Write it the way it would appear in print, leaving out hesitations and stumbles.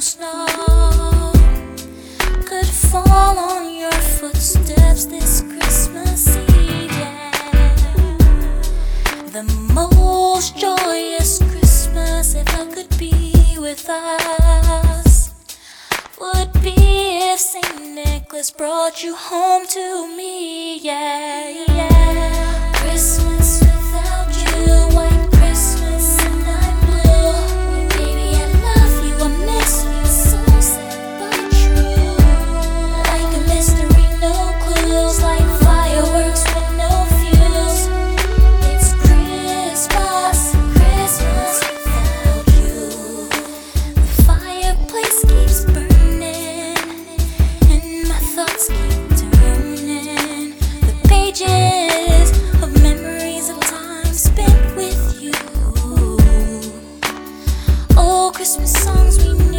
snow could fall on your footsteps this Christmas Eve. Yeah. The most joyous Christmas ever could be with us would be if St. Nicholas brought you home to me. Yeah, yeah. Christmas without you, white Christmas and I'm blue. Baby, I love you, I miss you, so sad but true. Like a mystery, no clues, like fireworks with no fuse. It's Christmas, Christmas without you. The fireplace keeps burning and my thoughts keep turning. The pages of memories of time spent with you. Oh, Christmas songs we knew.